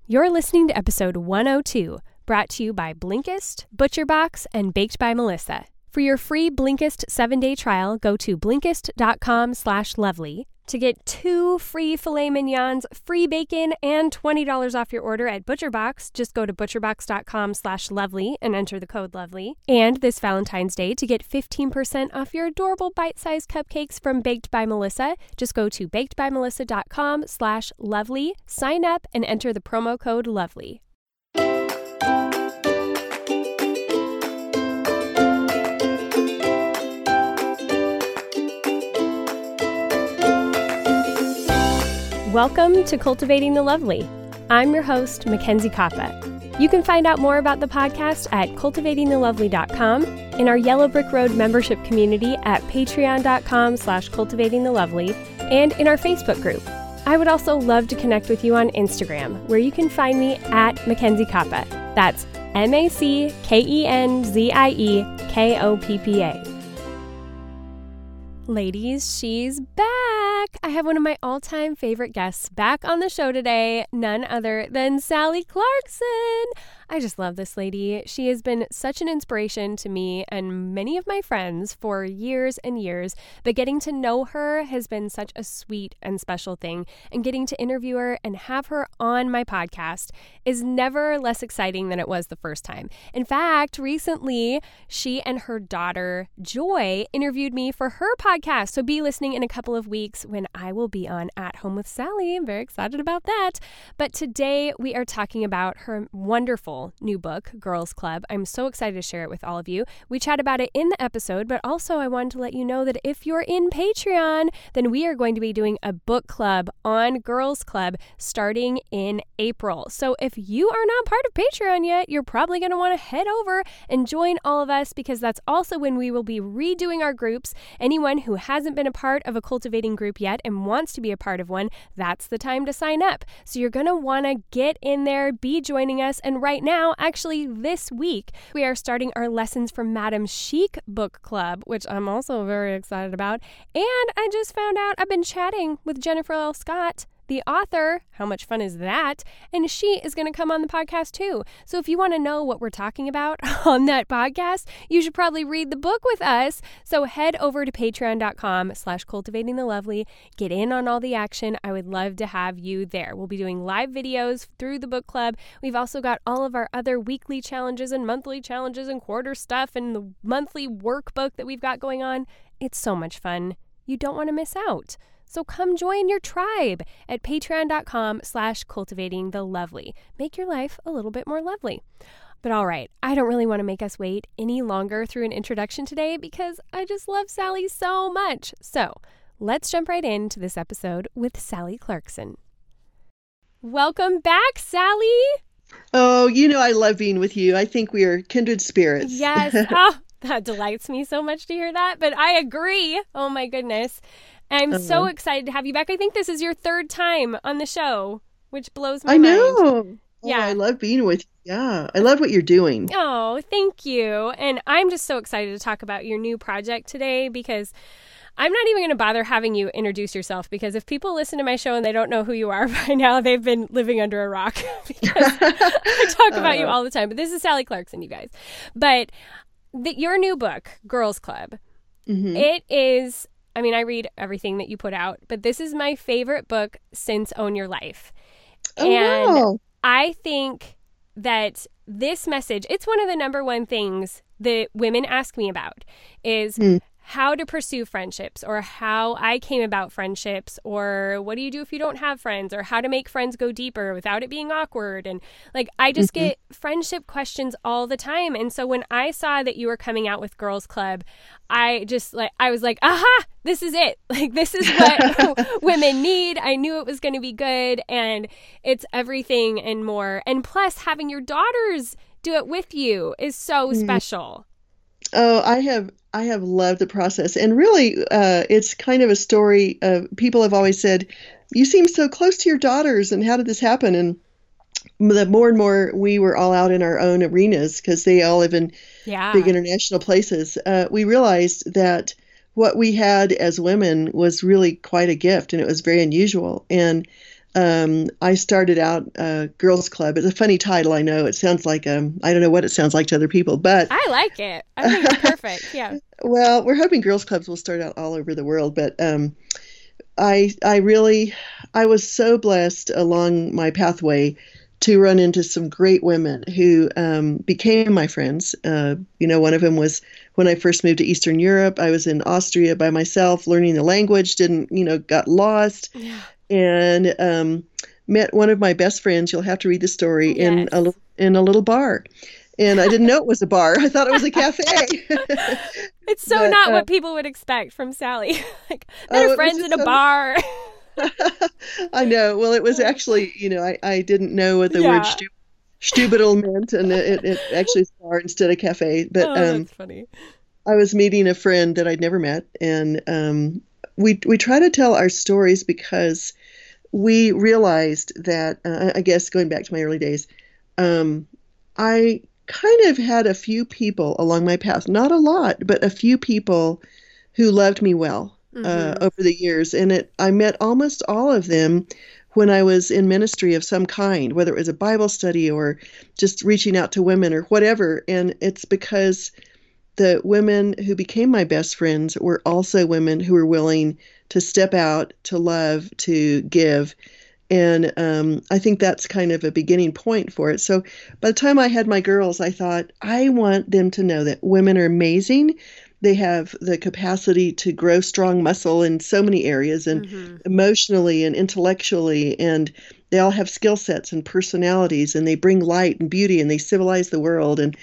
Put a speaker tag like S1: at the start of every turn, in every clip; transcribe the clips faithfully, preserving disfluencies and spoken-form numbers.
S1: You're listening to episode one oh two, brought to you by Blinkist, ButcherBox, and Baked by Melissa. For your free Blinkist seven-day trial, go to Blinkist.com slash lovely to get two free filet mignons, free bacon, and twenty dollars off your order at ButcherBox. Just go to ButcherBox.com slash lovely and enter the code lovely. And this Valentine's Day, to get fifteen percent off your adorable bite-sized cupcakes from Baked by Melissa, just go to bakedbymelissa.com slash lovely, sign up, and enter the promo code lovely. Welcome to Cultivating the Lovely. I'm your host, Mackenzie Koppa. You can find out more about the podcast at cultivating the lovely dot com, in our Yellow Brick Road membership community at patreon.com slash cultivatingthelovely, and in our Facebook group. I would also love to connect with you on Instagram, where you can find me at Mackenzie Koppa. That's M A C K E N Z I E K O P P A. Ladies, she's back! I have one of my all-time favorite guests back on the show today, none other than Sally Clarkson. I just love this lady. She has been such an inspiration to me and many of my friends for years and years, but getting to know her has been such a sweet and special thing, and getting to interview her and have her on my podcast is never less exciting than it was the first time. In fact, recently, she and her daughter, Joy, interviewed me for her podcast, so be listening in a couple of weeks when I will be on At Home with Sally. I'm very excited about that. But today, we are talking about her wonderful new book, Girls Club. I'm so excited to share it with all of you. We chat about it in the episode, but also I wanted to let you know that if you're in Patreon, then we are going to be doing a book club on Girls Club starting in April. So if you are not part of Patreon yet, you're probably going to want to head over and join all of us, because that's also when we will be redoing our groups. Anyone who hasn't been a part of a cultivating group yet and wants to be a part of one, that's the time to sign up. So you're going to want to get in there, be joining us, and right now, actually this week, we are starting our Lessons from Madame Chic book club, which I'm also very excited about. And I just found out I've been chatting with Jennifer L. Scott, the author. How much fun is that? And she is going to come on the podcast too. So if you want to know what we're talking about on that podcast, you should probably read the book with us. So head over to patreon.com slash cultivating the lovely. Get in on all the action. I would love to have you there. We'll be doing live videos through the book club. We've also got all of our other weekly challenges and monthly challenges and quarter stuff and the monthly workbook that we've got going on. It's so much fun. You don't want to miss out. So come join your tribe at patreon.com slash cultivating the lovely. Make your life a little bit more lovely. But all right, I don't really want to make us wait any longer through an introduction today, because I just love Sally so much. So let's jump right into this episode with Sally Clarkson. Welcome back, Sally.
S2: Oh, you know I love being with you. I think we are kindred spirits.
S1: Yes. Oh, that delights me so much to hear that. But I agree. Oh, my goodness. I'm uh-huh. so excited to have you back. I think this is your third time on the show, which blows my
S2: I
S1: mind.
S2: I know.
S1: Yeah.
S2: Oh, I love being with you. Yeah. I love what you're doing.
S1: Oh, thank you. And I'm just so excited to talk about your new project today, because I'm not even going to bother having you introduce yourself, because if people listen to my show and they don't know who you are by now, they've been living under a rock, because I talk about uh, you all the time. But this is Sally Clarkson, you guys. But the, your new book, Girls Club, mm-hmm. it is... I mean, I read everything that you put out, but this is my favorite book since Own Your Life.
S2: Oh,
S1: and
S2: wow.
S1: I think that this message, it's one of the number one things that women ask me about, is mm. how to pursue friendships, or how I came about friendships, or what do you do if you don't have friends, or how to make friends go deeper without it being awkward. And like, I just mm-hmm. get friendship questions all the time. And so when I saw that you were coming out with Girls Club, I just like, I was like, aha, this is it. Like, this is what women need. I knew it was going to be good, and it's everything and more. And plus, having your daughters do it with you is so mm-hmm. special.
S2: Oh, I have I have loved the process. And really, uh, it's kind of a story of, people have always said, you seem so close to your daughters, and how did this happen? And the more and more we were all out in our own arenas, because they all live in
S1: yeah.
S2: big international places, uh, we realized that what we had as women was really quite a gift, and it was very unusual. And um, I started out a girls club. It's a funny title, I know. It sounds like um, I don't know what it sounds like to other people, but
S1: I like it. I think it's perfect. Yeah.
S2: well, we're hoping girls clubs will start out all over the world. But um, I I really I was so blessed along my pathway to run into some great women who um, became my friends. Uh, you know, one of them was when I first moved to Eastern Europe. I was in Austria by myself, learning the language. Didn't you know? Got lost.
S1: Yeah.
S2: And um, met one of my best friends. You'll have to read the story
S1: Yes.
S2: in a little in a little bar, and I didn't know it was a bar. I thought it was a cafe.
S1: It's so
S2: But,
S1: not
S2: uh,
S1: what people would expect from Sally. Like,
S2: Oh, it
S1: they're
S2: was
S1: friends
S2: just
S1: in a
S2: so-
S1: bar.
S2: I know. Well, it was actually, you know, I, I didn't know what the
S1: Yeah.
S2: word stu- stubidal meant, and it, it actually is a bar instead of cafe. But
S1: Oh,
S2: um,
S1: that's funny.
S2: I was meeting a friend that I'd never met, and um, we we try to tell our stories because we realized that, uh, I guess going back to my early days, um, I kind of had a few people along my path, not a lot, but a few people who loved me well uh,
S1: Mhm.
S2: over the years. And it, I met almost all of them when I was in ministry of some kind, whether it was a Bible study or just reaching out to women or whatever. And it's because the women who became my best friends were also women who were willing to step out, to love, to give. And um, I think that's kind of a beginning point for it. So by the time I had my girls, I thought, I want them to know that women are amazing. They have the capacity to grow strong muscle in so many areas, and
S1: Mhm.
S2: emotionally and intellectually, and they all have skill sets and personalities, and they bring light and beauty, and they civilize the world. And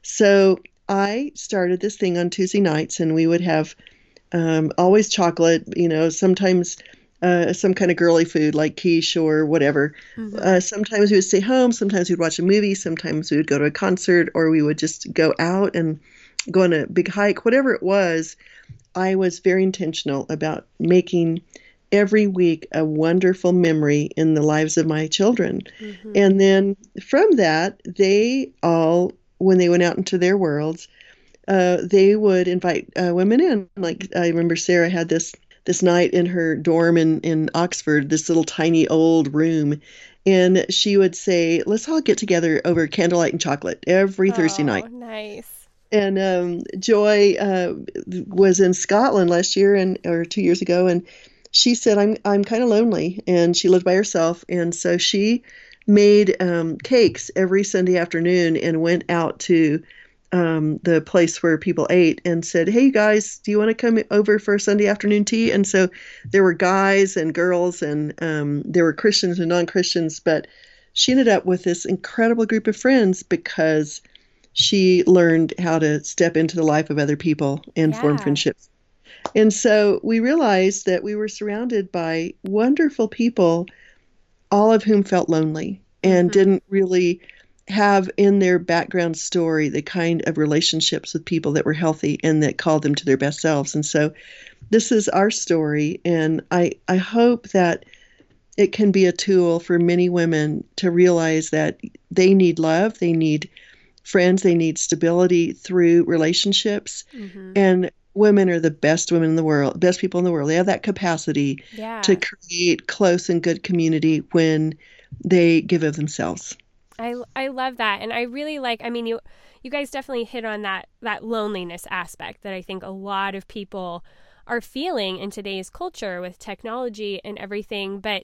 S2: so I started this thing on Tuesday nights, and we would have um, always chocolate, you know, sometimes uh, some kind of girly food like quiche or whatever.
S1: Mhm.
S2: Uh, sometimes we would stay home, sometimes we'd watch a movie, sometimes we would go to a concert, or we would just go out and go on a big hike, whatever it was. I was very intentional about making every week a wonderful memory in the lives of my children.
S1: Mhm.
S2: And then from that, they all, when they went out into their worlds, uh, they would invite uh, women in. Like I remember Sarah had this this night in her dorm in, in Oxford, this little tiny old room. And she would say, let's all get together over candlelight and chocolate every Thursday night.
S1: Oh, nice.
S2: And um, Joy uh, was in Scotland last year and or two years ago, and she said, "I'm I'm kind of lonely," and she lived by herself, and so she made um, cakes every Sunday afternoon and went out to um, the place where people ate and said, "Hey, you guys, do you want to come over for Sunday afternoon tea?" And so there were guys and girls, and um, there were Christians and non-Christians, but she ended up with this incredible group of friends because she learned how to step into the life of other people and form
S1: Yeah.
S2: friendships. And so we realized that we were surrounded by wonderful people, all of whom felt lonely and
S1: Mhm.
S2: didn't really have in their background story the kind of relationships with people that were healthy and that called them to their best selves. And so this is our story, and I, I hope that it can be a tool for many women to realize that they need love, they need friends, they need stability through relationships,
S1: Mhm.
S2: and women are the best women in the world, best people in the world. They have that capacity
S1: Yeah.
S2: to create close and good community when they give of themselves.
S1: I, I love that. And I really like, I mean, you you guys definitely hit on that that loneliness aspect that I think a lot of people are feeling in today's culture with technology and everything. But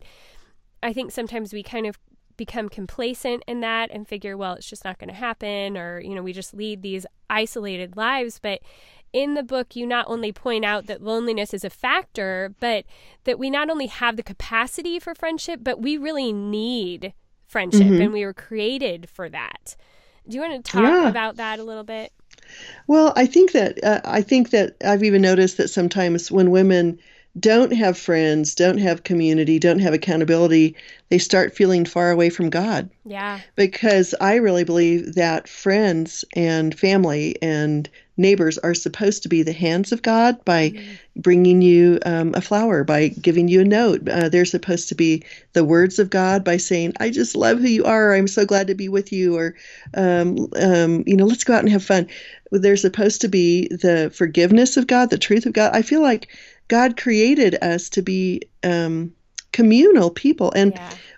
S1: I think sometimes we kind of become complacent in that and figure, well, it's just not going to happen, or, you know, we just lead these isolated lives. But in the book, you not only point out that loneliness is a factor, but that we not only have the capacity for friendship, but we really need friendship,
S2: Mhm.
S1: and we were created for that. Do you want to talk
S2: Yeah.
S1: about that a little bit?
S2: Well, I think that uh, I think that I've even noticed that sometimes when women don't have friends, don't have community, don't have accountability, they start feeling far away from God.
S1: Yeah.
S2: Because I really believe that friends and family and neighbors are supposed to be the hands of God by
S1: Mhm.
S2: bringing you um, a flower, by giving you a note. Uh, they're supposed to be the words of God by saying, I just love who you are. I'm so glad to be with you. Or, um, um, you know, let's go out and have fun. They're supposed to be the forgiveness of God, the truth of God. I feel like God created us to be um, communal people. And
S1: Yeah.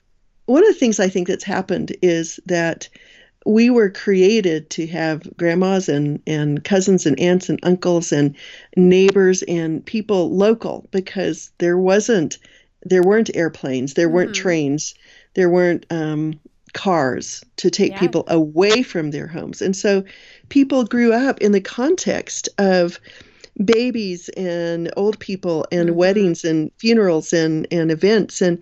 S2: one of the things I think that's happened is that we were created to have grandmas and, and cousins and aunts and uncles and neighbors and people local, because there wasn't, there weren't airplanes, there weren't
S1: Mm-hmm.
S2: trains, there weren't um, cars to take
S1: Yeah.
S2: people away from their homes. And so people grew up in the context of babies and old people and
S1: Mm-hmm.
S2: weddings and funerals and, and events. And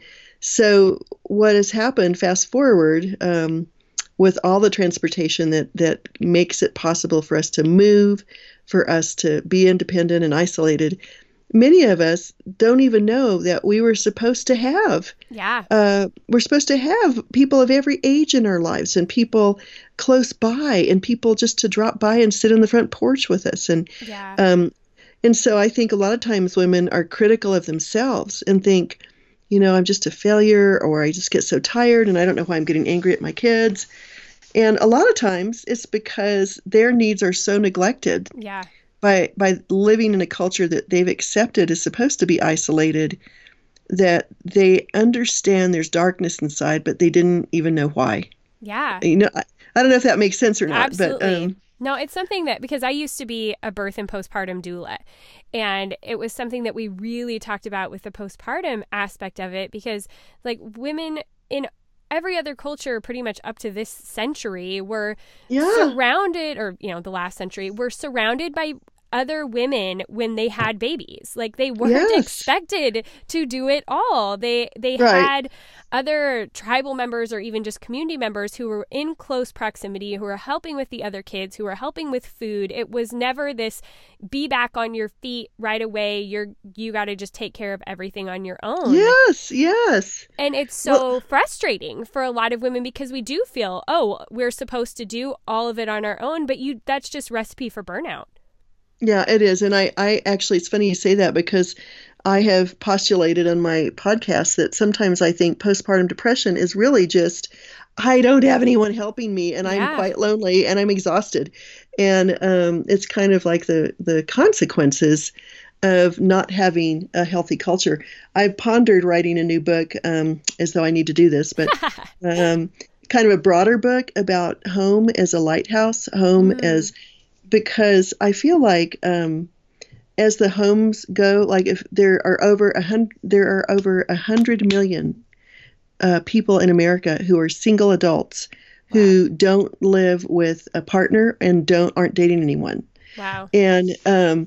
S2: so what has happened, fast forward, um, with all the transportation that, that makes it possible for us to move, for us to be independent and isolated, many of us don't even know that we were supposed to have.
S1: Yeah.
S2: Uh, we're supposed to have people of every age in our lives, and people close by, and people just to drop by and sit on the front porch with us. And
S1: Yeah.
S2: um, and so I think a lot of times women are critical of themselves and think, you know, I'm just a failure, or I just get so tired and I don't know why I'm getting angry at my kids. And a lot of times it's because their needs are so neglected
S1: Yeah.
S2: by by living in a culture that they've accepted is supposed to be isolated, that they understand there's darkness inside, but they didn't even know why.
S1: Yeah.
S2: You know, I, I don't know if that makes sense or not,
S1: Absolutely.
S2: but um,
S1: No, it's something that, because I used to be a birth and postpartum doula, and it was something that we really talked about with the postpartum aspect of it, because like women in every other culture pretty much up to this century were
S2: yeah,
S1: surrounded, or, you know, the last century, were surrounded by other women when they had babies. Like they weren't
S2: Yes.
S1: expected to do it all. They they
S2: Right.
S1: had other tribal members or even just community members who were in close proximity, who were helping with the other kids, who were helping with food. It was never this be back on your feet right away. You're you got to just take care of everything on your own.
S2: yes, yes.
S1: And it's so frustrating for a lot of women, because we do feel, oh, we're supposed to do all of it on our own, but you that's just recipe for burnout.
S2: Yeah, it is. And I, I actually, it's funny you say that, because I have postulated on my podcast that sometimes I think postpartum depression is really just, I don't have anyone helping me, and
S1: Yeah.
S2: I'm quite lonely and I'm exhausted. And um, it's kind of like the, the consequences of not having a healthy culture. I've pondered writing a new book, um, as though I need to do this, but um, kind of a broader book about home as a lighthouse, home
S1: Mm.
S2: as, because I feel like um, as the homes go, like if there are over a hundred, there are over a hundred million uh, people in America who are single adults who don't live with a partner and don't aren't dating anyone.
S1: Wow.
S2: And um,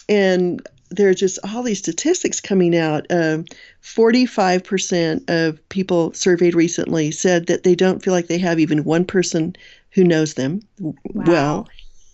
S2: and there are just all these statistics coming out. Um, forty-five percent of people surveyed recently said that they don't feel like they have even one person who knows them w- well.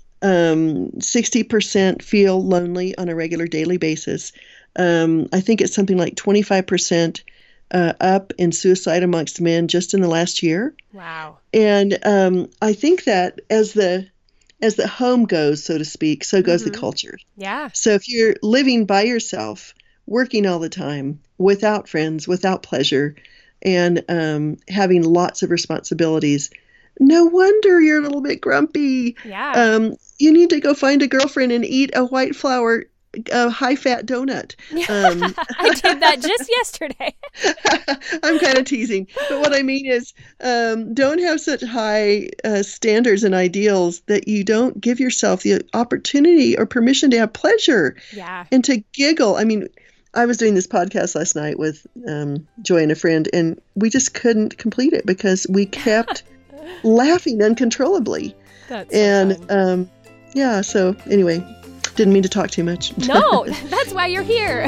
S2: Um, sixty percent feel lonely on a regular daily basis. Um, I think it's something like twenty-five percent uh, up in suicide amongst men just in the last year.
S1: Wow.
S2: And um, I think that as the as the home goes, so to speak, so goes
S1: Mhm.
S2: the culture.
S1: Yeah.
S2: So if you're living by yourself, working all the time, without friends, without pleasure, and um, having lots of responsibilities, no wonder you're a little bit grumpy.
S1: Yeah.
S2: Um, you need to go find a girlfriend and eat a white flour, uh, high-fat donut. Um,
S1: I did that just yesterday.
S2: I'm kind of teasing, but what I mean is, um, don't have such high uh, standards and ideals that you don't give yourself the opportunity or permission to have pleasure
S1: Yeah.
S2: and to giggle. I mean, I was doing this podcast last night with um, Joy and a friend, and we just couldn't complete it because we kept laughing uncontrollably.
S1: That's so
S2: And
S1: fun.
S2: um, yeah, so anyway, didn't mean to talk too much.
S1: No, that's why you're here.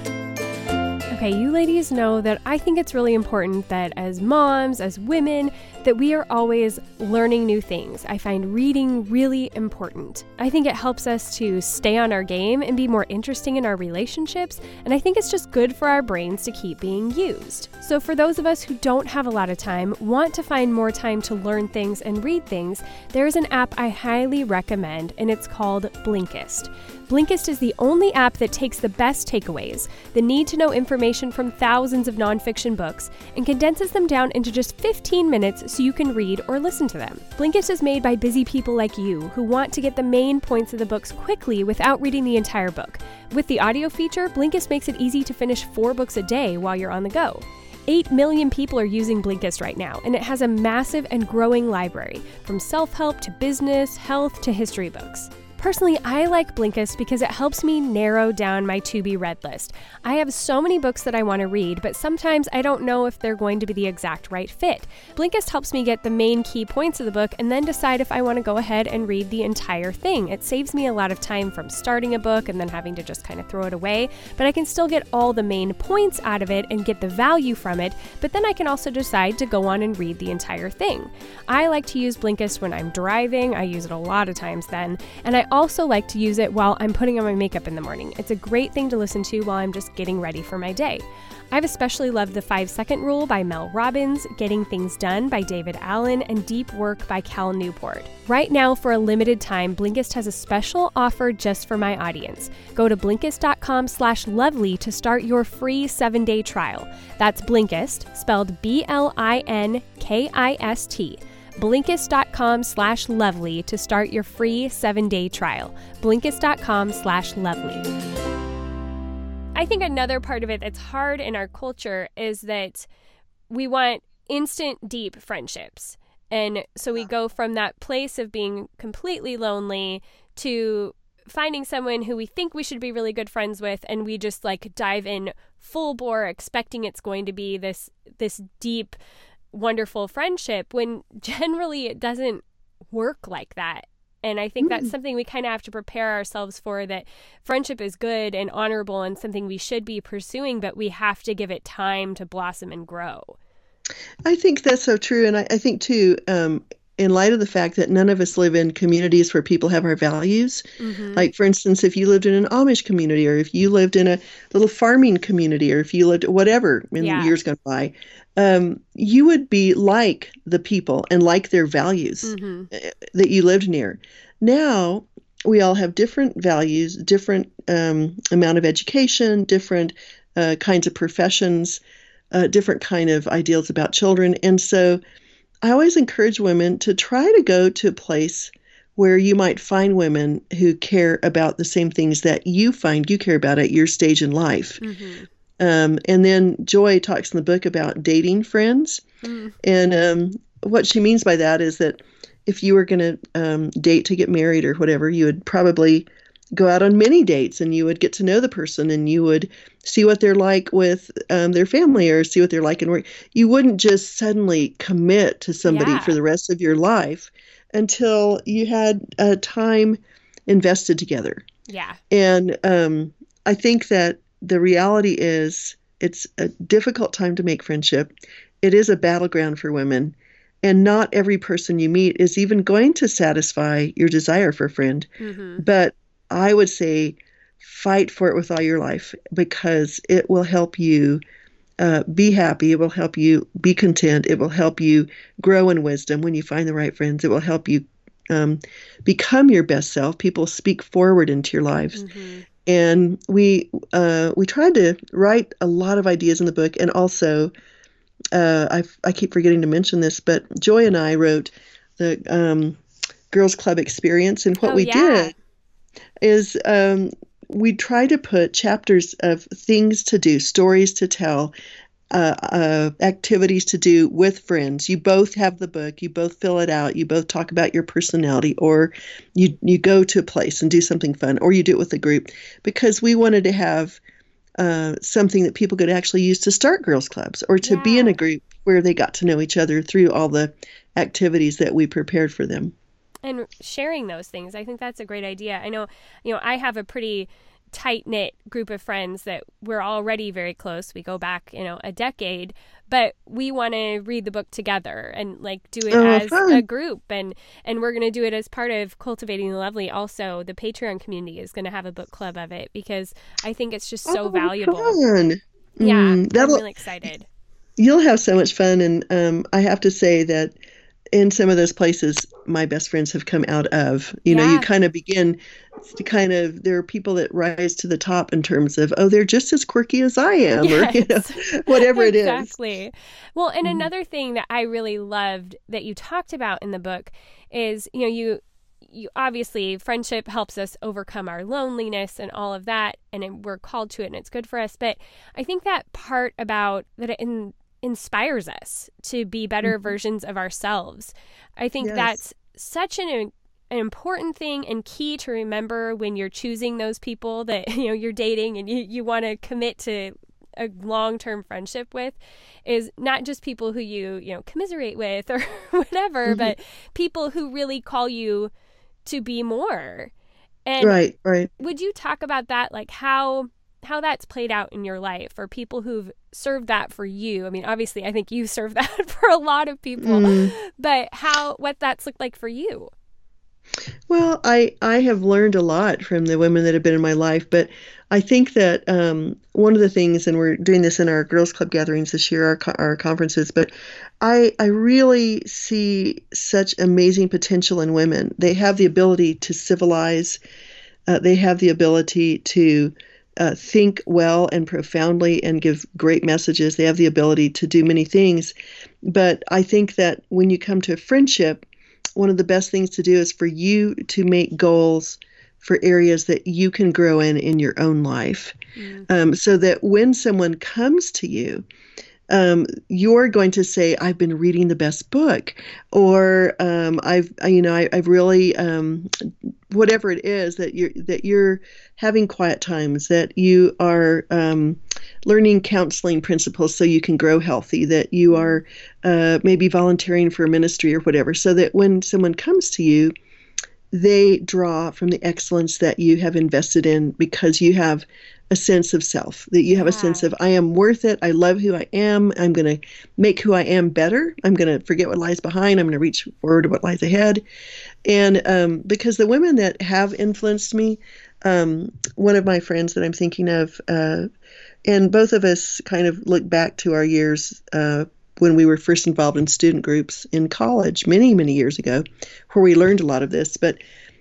S1: Okay, you ladies know that I think it's really important that as moms, as women, that we are always learning new things. I find reading really important. I think it helps us to stay on our game and be more interesting in our relationships, and I think it's just good for our brains to keep being used. So for those of us who don't have a lot of time, want to find more time to learn things and read things, there is an app I highly recommend, and it's called Blinkist. Blinkist is the only app that takes the best takeaways, the need-to-know information from thousands of nonfiction books, and condenses them down into just fifteen minutes so you can read or listen to them. Blinkist is made by busy people like you who want to get the main points of the books quickly without reading the entire book. With the audio feature, Blinkist makes it easy to finish four books a day while you're on the go. eight million people are using Blinkist right now, and it has a massive and growing library, from self-help to business, health to history books. Personally, I like Blinkist because it helps me narrow down my to-be-read list. I have so many books that I want to read, but sometimes I don't know if they're going to be the exact right fit. Blinkist helps me get the main key points of the book and then decide if I want to go ahead and read the entire thing. It saves me a lot of time from starting a book and then having to just kind of throw it away, but I can still get all the main points out of it and get the value from it, but then I can also decide to go on and read the entire thing. I like to use Blinkist when I'm driving. I use it a lot of times then, and I also like to use it while I'm putting on my makeup in the morning. It's a great thing to listen to while I'm just getting ready for my day. I've especially loved The Five Second Rule by Mel Robbins, Getting Things Done by David Allen, and Deep Work by Cal Newport. Right now, for a limited time, Blinkist has a special offer just for my audience. Go to Blinkist.com slash lovely to start your free seven-day trial. That's Blinkist, spelled B L I N K I S T. Blinkist.com slash lovely to start your free seven-day trial. Blinkist.com slash lovely. I think another part of it that's hard in our culture is that we want instant, deep friendships. And so we go from that place of being completely lonely to finding someone who we think we should be really good friends with, and we just like dive in full bore expecting it's going to be this this deep, wonderful friendship, when generally it doesn't work like that. And I think that's something we kind of have to prepare ourselves for, that friendship is good and honorable and something we should be pursuing, but we have to give it time to blossom and grow.
S2: I think that's so true. And I, I think, too, um, in light of the fact that none of us live in communities where people have our values, mm-hmm. like, for instance, if you lived in an Amish community, or if you lived in a little farming community, or if you lived whatever in yeah. years gone by, um, you would be like the people and like their values mm-hmm. that you lived near. Now, we all have different values, different um, amount of education, different uh, kinds of professions, uh, different kind of ideals about children. And so I always encourage women to try to go to a place where you might find women who care about the same things that you find you care about at your stage in life. Mm-hmm. Um, and then Joy talks in the book about dating friends. Mm. And um, what she means by that is that if you were going to um, date to get married or whatever, you would probably go out on many dates, and you would get to know the person, and you would see what they're like with um, their family, or see what they're like in work. You wouldn't just suddenly commit to somebody yeah. for the rest of your life until you had uh, time invested together.
S1: Yeah.
S2: And um, I think that the reality is it's a difficult time to make friendship. It is a battleground for women. And not every person you meet is even going to satisfy your desire for a friend. Mm-hmm. But I would say fight for it with all your life, because it will help you uh, be happy. It will help you be content. It will help you grow in wisdom when you find the right friends. It will help you um, become your best self. People speak forward into your lives. Mm-hmm. And we uh, we tried to write a lot of ideas in the book. And also, uh, I, I keep forgetting to mention this, but Joy and I wrote the um, Girls Club Experience. And what
S1: oh,
S2: we
S1: yeah.
S2: did is um, we try to put chapters of things to do, stories to tell, uh, uh, activities to do with friends. You both have the book, you both fill it out, you both talk about your personality, or you, you go to a place and do something fun, or you do it with a group, because we wanted to have uh, something that people could actually use to start girls clubs, or to yeah. be in a group where they got to know each other through all the activities that we prepared for them.
S1: And sharing those things, I think that's a great idea. I know, you know, I have a pretty tight-knit group of friends that we're already very close. We go back, you know, a decade, but we want to read the book together and like do it oh, as fun. a group. And, and we're going to do it as part of Cultivating the Lovely. Also, the Patreon community is going to have a book club of it, because I think it's just so
S2: oh,
S1: valuable.
S2: Fun.
S1: Yeah,
S2: mm,
S1: I'm really excited.
S2: You'll have so much fun. And um, I have to say that in some of those places, my best friends have come out of, you know, yeah. you kind of begin to kind of, there are people that rise to the top in terms of, oh, they're just as quirky as I am, yes. or, you know, whatever it
S1: exactly.
S2: is.
S1: Exactly. Well, and mm-hmm. another thing that I really loved that you talked about in the book is, you know, you, you obviously, friendship helps us overcome our loneliness and all of that, and it, we're called to it and it's good for us. But I think that part about that in inspires us to be better mm-hmm. versions of ourselves. I think yes. that's such an an important thing and key to remember when you're choosing those people that, you know, you're dating and you, you want to commit to a long-term friendship with, is not just people who you, you know, commiserate with or whatever, mm-hmm. but people who really call you to be more. And
S2: right, right.
S1: would you talk about that, like how how that's played out in your life, or people who've served that for you? I mean, obviously, I think you served that for a lot of people, mm. but how what that's looked like for you?
S2: Well, I, I have learned a lot from the women that have been in my life, but I think that um, one of the things, and we're doing this in our Girls Club gatherings this year, our, our conferences, but I, I really see such amazing potential in women. They have the ability to civilize. Uh, they have the ability to uh, think well and profoundly and give great messages. They have the ability to do many things. But I think that when you come to a friendship, one of the best things to do is for you to make goals for areas that you can grow in in your own life. Mm. Um, so that when someone comes to you, um, you're going to say, I've been reading the best book, or um, I've, you know, I, I've really, um, whatever it is that you're, that you're having quiet times, that you are um, learning counseling principles so you can grow healthy, that you are uh, maybe volunteering for a ministry or whatever, so that when someone comes to you, they draw from the excellence that you have invested in because you have a sense of self, that you yeah. have a sense of, I am worth it. I love who I am. I'm going to make who I am better. I'm going to forget what lies behind. I'm going to reach forward to what lies ahead. And um, because the women that have influenced me, um, one of my friends that I'm thinking of, uh, and both of us kind of look back to our years uh, when we were first involved in student groups in college many, many years ago, where we learned a lot of this. But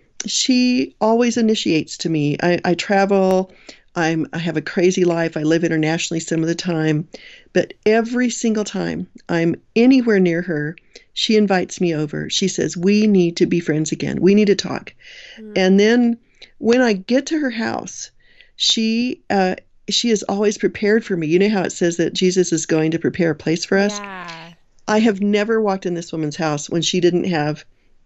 S2: she always initiates to me. I, I travel. I'm, I have a crazy life. I live internationally some of the time. But every single time I'm anywhere near her, she invites me over. She says, we need to be friends again. We need to talk. Mm. And then when I get to her house, she uh, she is always prepared for me. You know how it says that Jesus is going to prepare a place for us?
S1: Yeah.
S2: I have never walked in this woman's house when she didn't have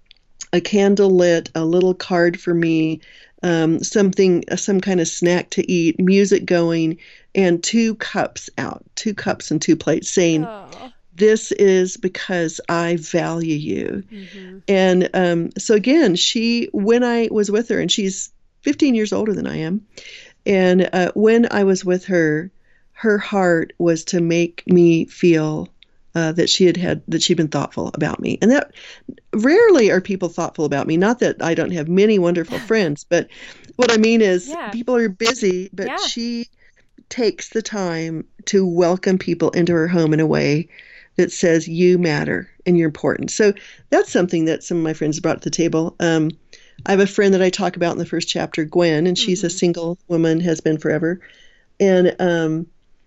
S2: a candle lit, a little card for me, um, something, some kind of snack to eat, music going, and two cups out, two cups and two plates saying, oh. This is because I value you. Mm-hmm. And um, so again, she, when I was with her, and she's fifteen years older than I am, and uh, when I was with her, her heart was to make me feel uh, that she had had, that she'd been thoughtful about me. And that rarely are people thoughtful about me. Not that I don't have many wonderful friends, but what I mean is yeah. people are busy, but yeah. she takes the time to welcome people into her home in a way that says you matter and you're important. So that's something that some of my friends brought to the table. Um, I have a friend that I talk about in the first chapter, Gwen, and she's mm-hmm. a single woman, has been forever. And um,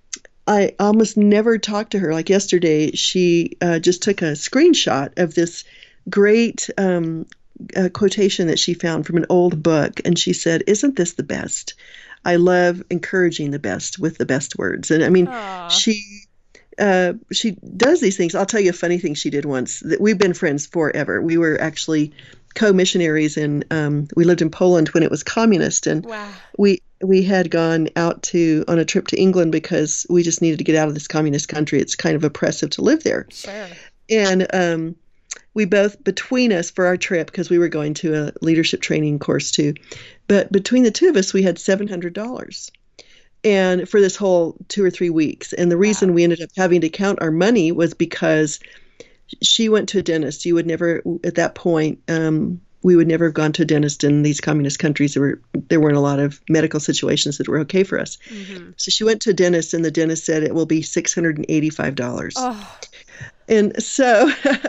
S2: I almost never talked to her. Like yesterday, she uh, just took a screenshot of this great um, uh, quotation that she found from an old book. And she said, isn't this the best? I love encouraging the best with the best words. And I mean, Aww. she... Uh, she does these things. I'll tell you a funny thing she did once. That we've been friends forever. We were actually co-missionaries, and um, we lived in Poland when it was communist. And wow. we we had gone out to on a trip to England because we just needed to get out of this communist country. It's kind of oppressive to live there.
S1: Sure.
S2: And um, we both, between us for our trip, because we were going to a leadership training course too, but between the two of us, we had seven hundred dollars. And for this whole two or three weeks. And the reason wow. we ended up having to count our money was because she went to a dentist. You would never, at that point, um, we would never have gone to a dentist in these communist countries. There, were, there weren't a lot of medical situations that were okay for us. Mm-hmm. So she went to a dentist, and the dentist said it will be six hundred eighty-five dollars. Oh. And so,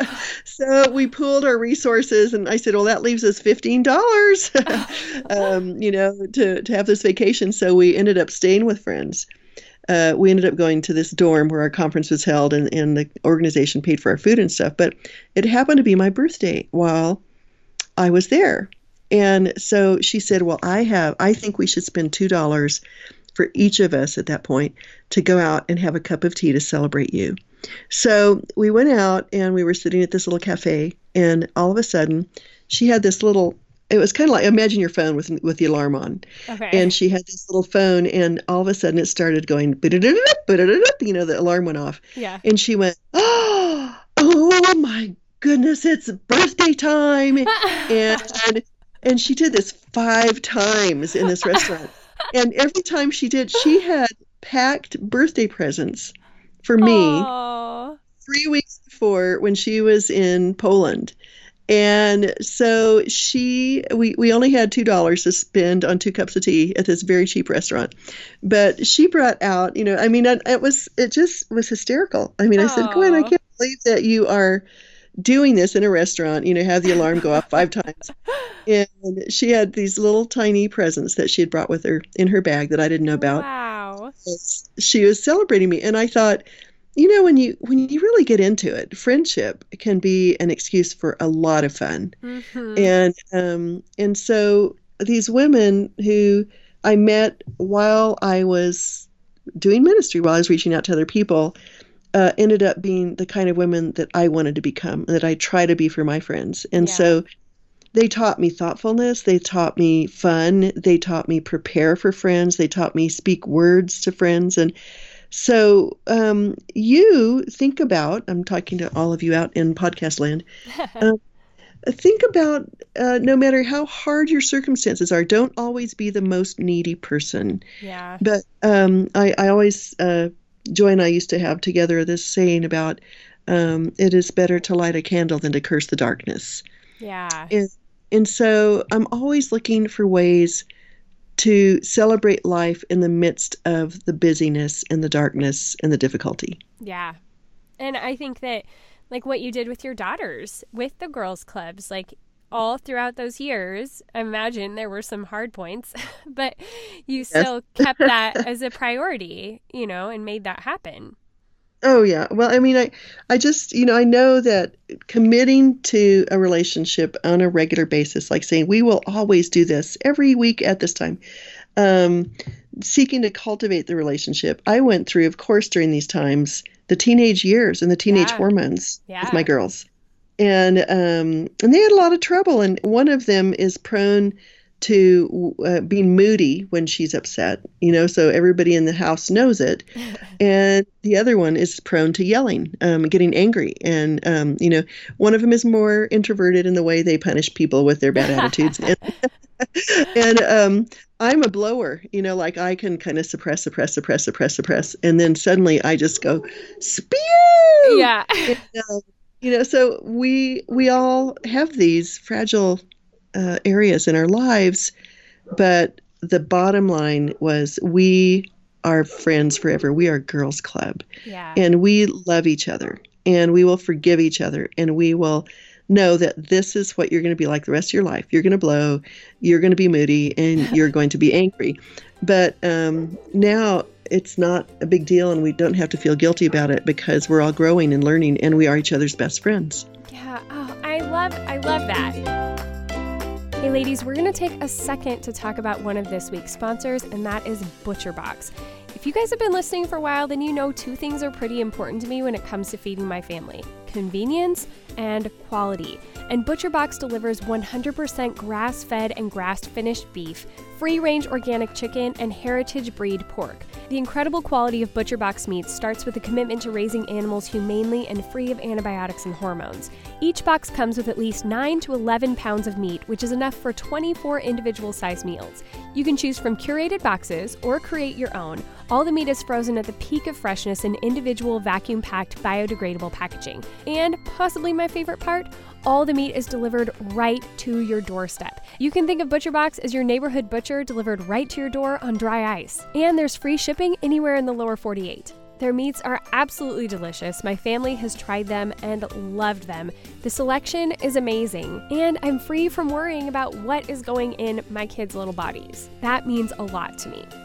S2: so we pooled our resources, and I said, well, that leaves us fifteen dollars, um, you know, to, to have this vacation. So we ended up staying with friends. Uh, we ended up going to this dorm where our conference was held, and, and the organization paid for our food and stuff. But it happened to be my birthday while I was there. And so she said, well, I have, I think we should spend two dollars for each of us at that point to go out and have a cup of tea to celebrate you. So we went out and we were sitting at this little cafe, and all of a sudden she had this little, it was kind of like, imagine your phone with with the alarm on.
S1: Okay.
S2: And she had this little phone, and all of a sudden it started going, you know, the alarm went off.
S1: Yeah.
S2: And she went, oh, oh my goodness, it's birthday time. and and she did this five times in this restaurant. And every time she did, she had packed birthday presents for me
S1: Aww.
S2: three weeks before when she was in Poland. And so she, we, we only had two dollars to spend on two cups of tea at this very cheap restaurant. But she brought out, you know, I mean, it, it was, it just was hysterical. I mean, I said, Gwen, I can't believe that you are doing this in a restaurant, you know, have the alarm go off five times. And she had these little tiny presents that she had brought with her in her bag that I didn't know about.
S1: Wow.
S2: She was celebrating me. And I thought, you know, when you when you really get into it, friendship can be an excuse for a lot of fun.
S1: Mm-hmm.
S2: And um, and so these women who I met while I was doing ministry, while I was reaching out to other people, uh, ended up being the kind of women that I wanted to become, that I try to be for my friends. And
S1: Yeah.
S2: so they taught me thoughtfulness. They taught me fun. They taught me prepare for friends. They taught me speak words to friends. And so um, you think about, I'm talking to all of you out in podcast land, uh, think about uh, no matter how hard your circumstances are, don't always be the most needy person.
S1: Yeah.
S2: But um, I, I always, uh, Joy and I used to have together this saying about um, it is better to light a candle than to curse the darkness.
S1: Yeah.
S2: And, and so I'm always looking for ways to celebrate life in the midst of the busyness and the darkness and the difficulty.
S1: Yeah. And I think that, like what you did with your daughters, with the girls' clubs, like all throughout those years, I imagine there were some hard points, but you
S2: Yes.
S1: still kept that as a priority, you know, and made that happen.
S2: Oh, yeah. Well, I mean, I, I just, you know, I know that committing to a relationship on a regular basis, like saying, we will always do this every week at this time, um, seeking to cultivate the relationship. I went through, of course, during these times, the teenage years and the teenage
S1: Yeah.
S2: hormones
S1: Yeah.
S2: with my girls. And, um, and they had a lot of trouble. And one of them is prone to uh, being moody when she's upset, you know, so everybody in the house knows it. And the other one is prone to yelling, um, getting angry. And, um, you know, one of them is more introverted in the way they punish people with their bad attitudes. And, and um, I'm a blower, you know, like I can kind of suppress, suppress, suppress, suppress, suppress. And then suddenly I just go, spew!
S1: Yeah.
S2: And, uh, you know, so we we all have these fragile uh, areas in our lives, but the bottom line was we are friends forever. We are Girls Club,
S1: Yeah.
S2: and we love each other, and we will forgive each other, and we will know that this is what you're going to be like the rest of your life. You're going to blow, you're going to be moody, and you're going to be angry. But um, now it's not a big deal, and we don't have to feel guilty about it because we're all growing and learning, and we are each other's best friends.
S1: Yeah. Oh, I love, I love that. Hey ladies, we're going to take a second to talk about one of this week's sponsors, and that is ButcherBox. If you guys have been listening for a while, then you know two things are pretty important to me when it comes to feeding my family: convenience and quality. And ButcherBox delivers one hundred percent grass-fed and grass-finished beef, free-range organic chicken, and heritage breed pork. The incredible quality of ButcherBox meats starts with a commitment to raising animals humanely and free of antibiotics and hormones. Each box comes with at least nine to eleven pounds of meat, which is enough for twenty-four individual-sized meals. You can choose from curated boxes or create your own. All the meat is frozen at the peak of freshness in individual vacuum-packed biodegradable packaging. And possibly my favorite part, all the meat is delivered right to your doorstep. You can think of ButcherBox as your neighborhood butcher delivered right to your door on dry ice. And there's free shipping anywhere in the lower forty-eight. Their meats are absolutely delicious. My family has tried them and loved them. The selection is amazing, and I'm free from worrying about what is going in my kids' little bodies. That means a lot to me.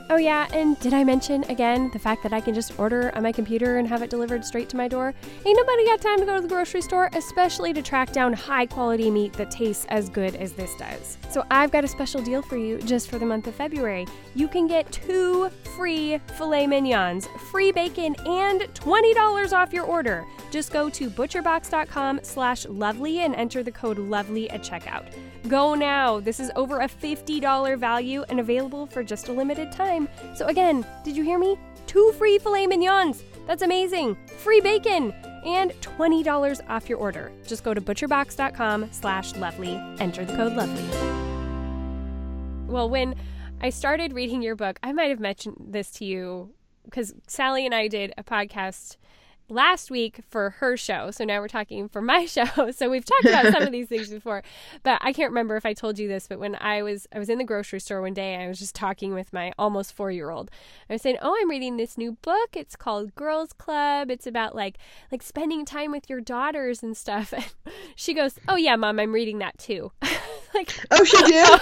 S1: Oh yeah, and did I mention again the fact that I can just order on my computer and have it delivered straight to my door? Ain't nobody got time to go to the grocery store, especially to track down high quality meat that tastes as good as this does. So I've got a special deal for you just for the month of February. You can get two free filet mignons, free bacon, and twenty dollars off your order. Just go to butcherbox.com slash lovely and enter the code lovely at checkout. Go now. This is over a fifty dollars value and available for just a limited time. So again, did you hear me? Two free filet mignons. That's amazing. Free bacon and twenty dollars off your order. Just go to butcherbox.com slash lovely. Enter the code lovely. Well, when I started reading your book, I might have mentioned this to you because Sally and I did a podcast last week for her show. So now we're talking for my show. So we've talked about some of these things before, but I can't remember if I told you this, but when I was, I was in the grocery store one day, I was just talking with my almost four-year-old. I was saying, oh, I'm reading this new book. It's called Girls Club. It's about like, like spending time with your daughters and stuff. And she goes, oh yeah, Mom, I'm reading that too. Like,
S2: oh, she did?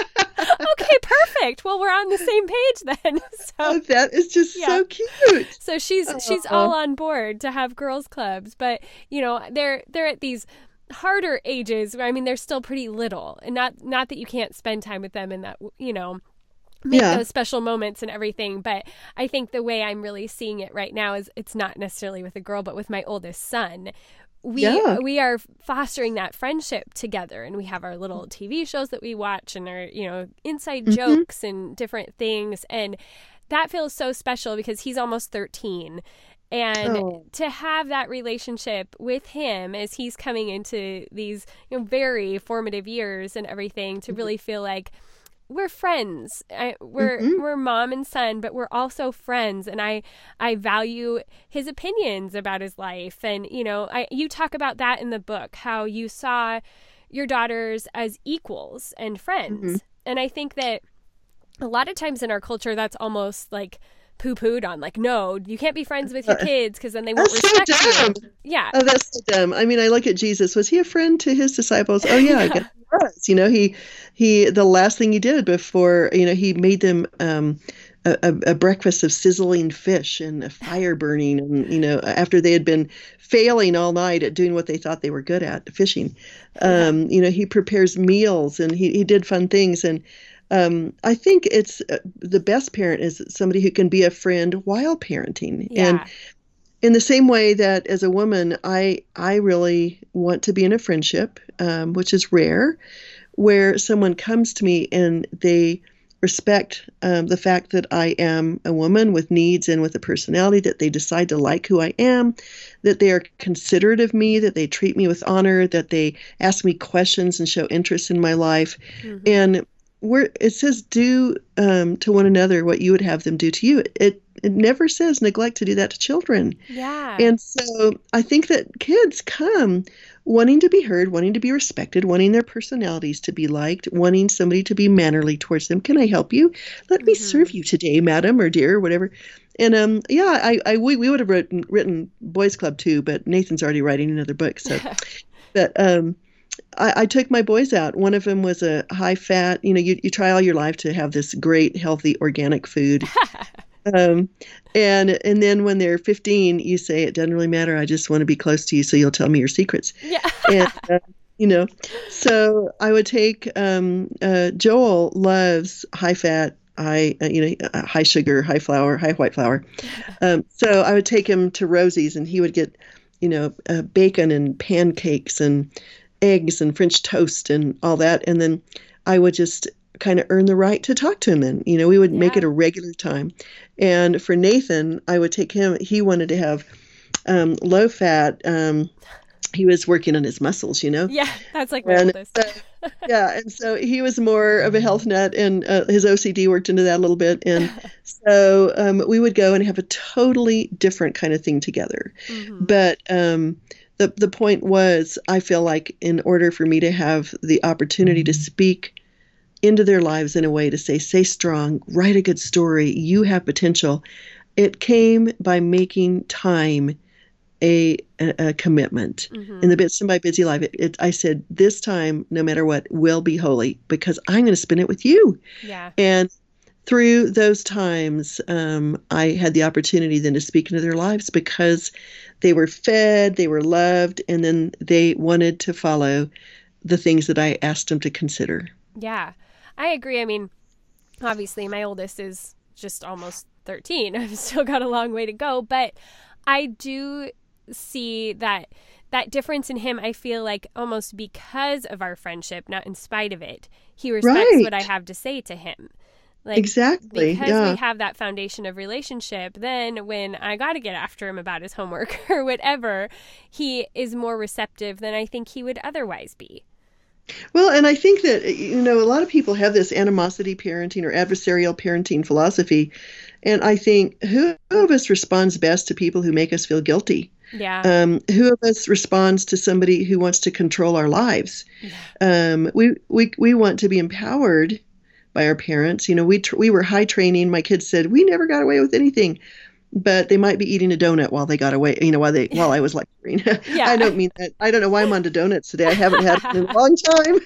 S1: Okay, perfect. Well, we're on the same page then. So
S2: oh, that is just yeah. so cute.
S1: So she's uh, she's all on board to have girls clubs, but you know they're they're at these harder ages where I mean they're still pretty little, and not not that you can't spend time with them and that you know make yeah. those special moments and everything. But I think the way I'm really seeing it right now is it's not necessarily with a girl, but with my oldest son. We yeah. we are fostering that friendship together, and we have our little T V shows that we watch and our, you know, inside mm-hmm. jokes and different things. And that feels so special because he's almost thirteen. And oh. to have that relationship with him as he's coming into these, you know, very formative years and everything, to really feel like we're friends. I, we're mm-hmm. we're mom and son, but we're also friends. And I I value his opinions about his life. And you know, I you talk about that in the book, how you saw your daughters as equals and friends. Mm-hmm. And I think that a lot of times in our culture, that's almost like poo-pooed on. Like, no, you can't be friends with your kids because then they won't
S2: that's
S1: respect
S2: so dumb.
S1: you. Yeah.
S2: Oh, that's so dumb. I mean, I look at Jesus. Was he a friend to his disciples? Oh yeah, I guess he was. You know, he he the last thing he did before, you know, he made them um, a, a breakfast of sizzling fish and a fire burning, and you know, after they had been failing all night at doing what they thought they were good at, fishing. Um, yeah. You know, he prepares meals and he he did fun things. And Um, I think it's uh, the best parent is somebody who can be a friend while parenting.
S1: Yeah.
S2: And in the same way that as a woman, I I really want to be in a friendship, um, which is rare, where someone comes to me and they respect um, the fact that I am a woman with needs and with a personality, that they decide to like who I am, that they are considerate of me, that they treat me with honor, that they ask me questions and show interest in my life. Mm-hmm. And where it says do um, to one another what you would have them do to you. It it never says neglect to do that to children.
S1: Yeah.
S2: And so I think that kids come wanting to be heard, wanting to be respected, wanting their personalities to be liked, wanting somebody to be mannerly towards them. Can I help you? Let mm-hmm. me serve you today, madam or dear, or whatever. And um, yeah, I, I we, we would have written, written Boys Club too, but Nathan's already writing another book. So, but um. I, I took my boys out. One of them was a high fat, you know, you, you try all your life to have this great, healthy, organic food. um, and and then when they're fifteen, you say, it doesn't really matter. I just want to be close to you so you'll tell me your secrets.
S1: Yeah.
S2: and, uh, you know, so I would take, um, uh, Joel loves high fat, high, uh, you know, uh, high sugar, high flour, high white flour. Um, so I would take him to Rosie's and he would get, you know, uh, bacon and pancakes and eggs and French toast and all that. And then I would just kind of earn the right to talk to him. And, you know, we would yeah. make it a regular time. And for Nathan, I would take him, he wanted to have um, low fat. Um, he was working on his muscles, you know?
S1: Yeah, that's like my
S2: and
S1: oldest.
S2: so, yeah, and so he was more of a health nut, and uh, his O C D worked into that a little bit. And so um, we would go and have a totally different kind of thing together. Mm-hmm. But um The the point was, I feel like in order for me to have the opportunity to speak into their lives in a way to say, stay strong, write a good story, you have potential, it came by making time a a, a commitment. Mm-hmm. In the midst of my busy life, it, it, I said, this time, no matter what, will be holy because I'm going to spend it with you.
S1: Yeah.
S2: And through those times, um, I had the opportunity then to speak into their lives because they were fed, they were loved, and then they wanted to follow the things that I asked them to consider.
S1: Yeah, I agree. I mean, obviously, my oldest is just almost thirteen. I've still got a long way to go, but I do see that that difference in him. I feel like almost because of our friendship, not in spite of it, he respects
S2: Right.
S1: what I have to say to him. Like,
S2: Exactly.
S1: because
S2: Yeah.
S1: we have that foundation of relationship, then when I got to get after him about his homework or whatever, he is more receptive than I think he would otherwise be.
S2: Well, and I think that, you know, a lot of people have this animosity parenting or adversarial parenting philosophy. And I think who of us responds best to people who make us feel guilty?
S1: Yeah.
S2: Um, who of us responds to somebody who wants to control our lives?
S1: Yeah.
S2: Um, we, we, we want to be empowered by our parents. You know, we, tr- we were high training. My kids said, we never got away with anything. But they might be eating a donut while they got away, you know, while they while I was lecturing.
S1: Yeah.
S2: I don't mean that. I don't know why I'm on to donuts today. I haven't had it in a long time.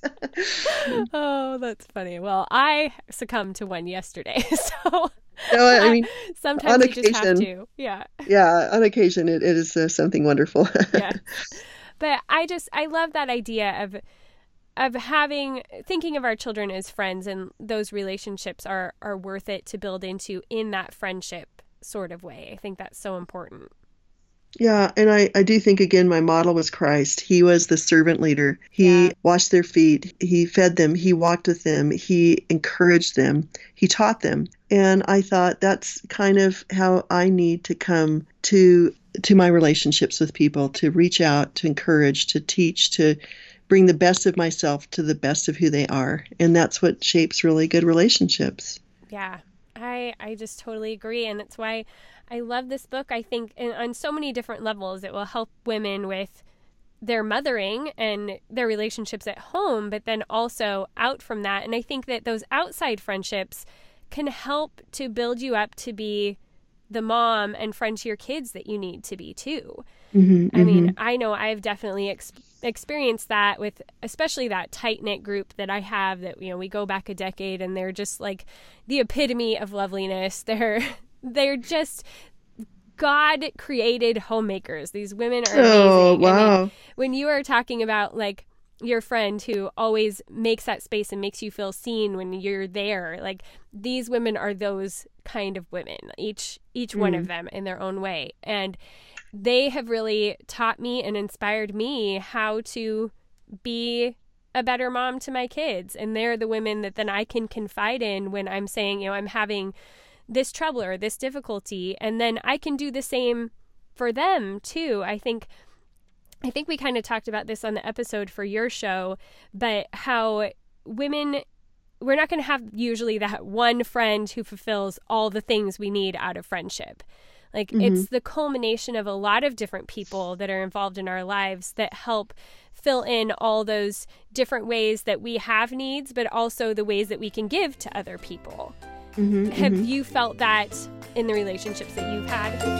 S1: Oh, that's funny. Well, I succumbed to one yesterday, so
S2: No, I mean,
S1: sometimes
S2: on
S1: you just have
S2: occasion.
S1: to. Yeah.
S2: Yeah, on occasion it, it is uh, something wonderful.
S1: Yeah. But I just I love that idea of of having thinking of our children as friends, and those relationships are are worth it to build into in that friendship sort of way. I think that's so important.
S2: Yeah, and I, I do think, again, my model was Christ. He was the servant leader. He
S1: Yeah.
S2: washed their feet. He fed them. He walked with them. He encouraged them. He taught them. And I thought that's kind of how I need to come to to my relationships with people, to reach out, to encourage, to teach, to bring the best of myself to the best of who they are. And that's what shapes really good relationships.
S1: Yeah, I I just totally agree. And it's why I love this book. I think in, on so many different levels, it will help women with their mothering and their relationships at home, but then also out from that. And I think that those outside friendships can help to build you up to be the mom and friend to your kids that you need to be too.
S2: Mm-hmm,
S1: I mean,
S2: mm-hmm.
S1: I know I've definitely ex- experienced that with especially that tight-knit group that I have that, you know, we go back a decade and they're just like the epitome of loveliness. They're they're just God-created homemakers. These women are amazing.
S2: Oh,
S1: I mean,
S2: wow.
S1: when you are talking about like your friend who always makes that space and makes you feel seen when you're there, like these women are those kind of women, each each one of them in their own way. And they have really taught me and inspired me how to be a better mom to my kids. And they're the women that then I can confide in when I'm saying, you know, I'm having this trouble or this difficulty. And then I can do the same for them too. I think I think we kind of talked about this on the episode for your show, but how women, we're not going to have usually that one friend who fulfills all the things we need out of friendship. Like mm-hmm. It's the culmination of a lot of different people that are involved in our lives that help fill in all those different ways that we have needs, but also the ways that we can give to other people. Mm-hmm, have mm-hmm. you felt that in the relationships that you've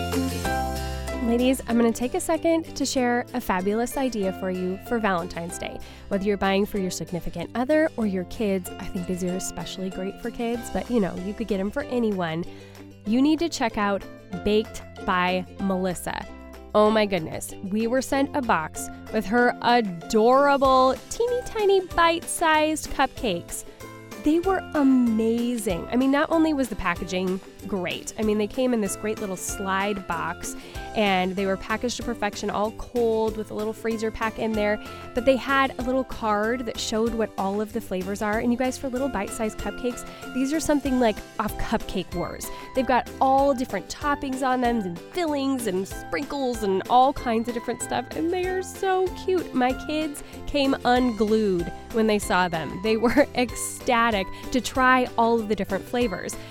S1: had? Ladies, I'm going to take a second to share a fabulous idea for you for Valentine's Day. Whether you're buying for your significant other or your kids, I think these are especially great for kids, but you know, you could get them for anyone. You need to check out Baked by Melissa. Oh my goodness, we were sent a box with her adorable, teeny tiny bite-sized cupcakes. They were amazing. I mean, not only was the packaging great, I mean, they came in this great little slide box and they were packaged to perfection, all cold with a little freezer pack in there, but they had a little card that showed what all of the flavors are. And you guys, for little bite-sized cupcakes, these are something like off Cupcake Wars. They've got all different toppings on them and fillings and sprinkles and all kinds of different stuff. And they are so cute. My kids came unglued when they saw them. They were ecstatic to try all of the different flavors.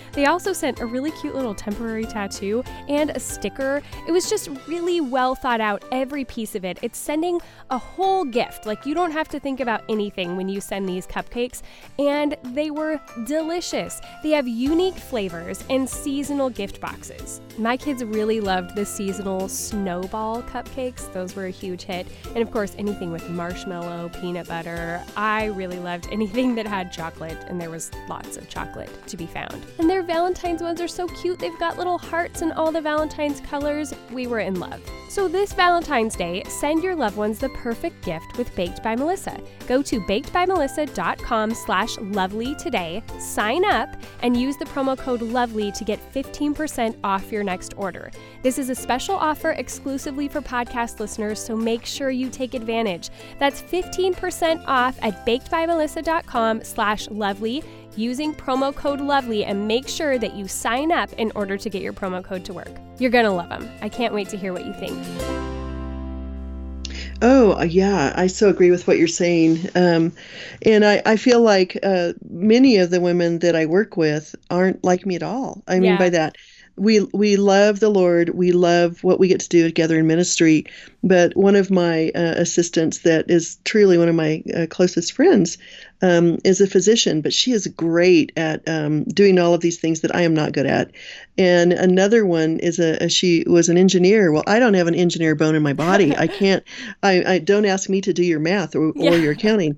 S1: They also sent a really cute little temporary tattoo and a sticker. It was just really well thought out, every piece of it. It's sending a whole gift. Like, you don't have to think about anything when you send these cupcakes. And they were delicious. They have unique flavors and seasonal gift boxes. My kids really loved the seasonal snowball cupcakes. Those were a huge hit. And of course, anything with marshmallow, peanut butter. I really loved anything that had chocolate, and there was lots of chocolate to be found. And their Valentine's ones are so cute. They've got little hearts in all the Valentine's colors. We were in love. So this Valentine's Day, send your loved ones the perfect gift with Baked by Melissa. Go to bakedbymelissa.com slash lovely today, sign up, and use the promo code lovely to get fifteen percent off your next order. This is a special offer exclusively for podcast listeners, so make sure you take advantage. That's fifteen percent off at bakedbymelissa.com slash lovely using promo code lovely, and make sure that you sign up in order to get your promo code to work. You're gonna love them. I can't wait to hear what you think.
S2: Oh, yeah, I so agree with what you're saying. Um, and I, I feel like uh, many of the women that I work with aren't like me at all. I mean,
S1: Yeah.
S2: by that, we we love the Lord. We love what we get to do together in ministry. But one of my uh, assistants that is truly one of my uh, closest friends um, is a physician, but she is great at um, doing all of these things that I am not good at. And another one is a, a she was an engineer. Well, I don't have an engineer bone in my body. I can't. I, I don't ask me to do your math or,
S1: Yeah.
S2: or your accounting.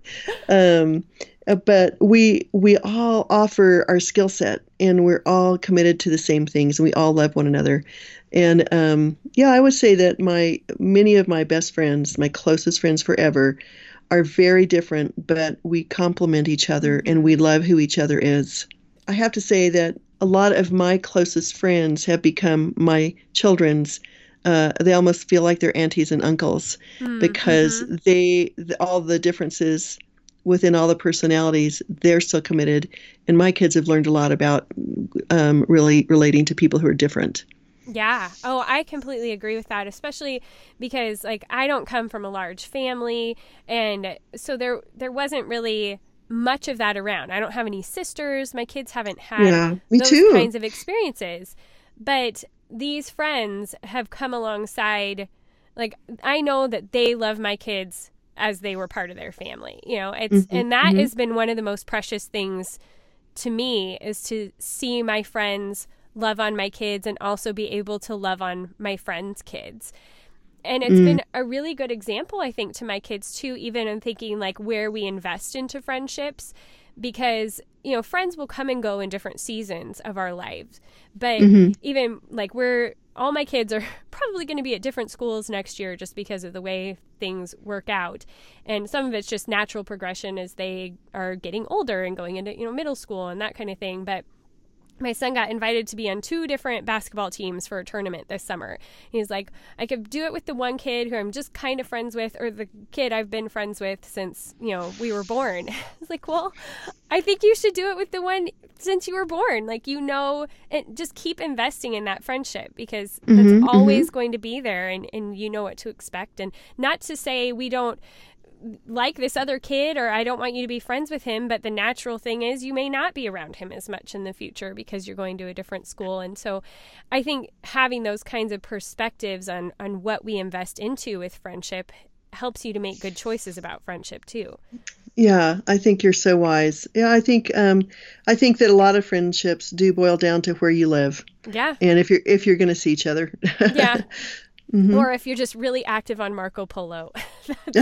S2: Um, Uh, But we we all offer our skill set, and we're all committed to the same things, and we all love one another. And um, yeah, I would say that my many of my best friends, my closest friends forever, are very different, but we complement each other, and we love who each other is. I have to say that a lot of my closest friends have become my children's. Uh, they almost feel like they're aunties and uncles
S1: Mm,
S2: because
S1: mhm.
S2: they the, all the differences within all the personalities, they're so committed. And my kids have learned a lot about um, really relating to people who are different.
S1: Yeah. Oh, I completely agree with that, especially because like I don't come from a large family, and so there there wasn't really much of that around. I don't have any sisters. My kids haven't had
S2: Yeah, me
S1: those
S2: too.
S1: kinds of experiences. But these friends have come alongside, like I know that they love my kids as they were part of their family. You know, it's
S2: Mhm,
S1: and that
S2: mhm.
S1: has been one of the most precious things to me, is to see my friends love on my kids and also be able to love on my friends' kids. And it's
S2: Mm.
S1: been a really good example, I think, to my kids too, even in thinking like where we invest into friendships, because, you know, friends will come and go in different seasons of our lives. But
S2: Mhm.
S1: even like we're, all my kids are probably going to be at different schools next year just because of the way things work out. And some of it's just natural progression as they are getting older and going into, you know, middle school and that kind of thing. But my son got invited to be on two different basketball teams for a tournament this summer. He's like, I could do it with the one kid who I'm just kind of friends with, or the kid I've been friends with since, you know, we were born. I was like, well, I think you should do it with the one since you were born. Like, you know, and just keep investing in that friendship, because
S2: Mhm,
S1: that's
S2: mhm.
S1: always going to be there, and, and you know what to expect. And not to say we don't like this other kid, or I don't want you to be friends with him, but the natural thing is you may not be around him as much in the future because you're going to a different school. And so I think having those kinds of perspectives on on what we invest into with friendship helps you to make good choices about friendship too.
S2: Yeah, I think you're so wise. Yeah, I think um, I think that a lot of friendships do boil down to where you live,
S1: Yeah.
S2: and if you're if you're going to see each other.
S1: Yeah.
S2: Mhm.
S1: Or if you're just really active on Marco Polo. Big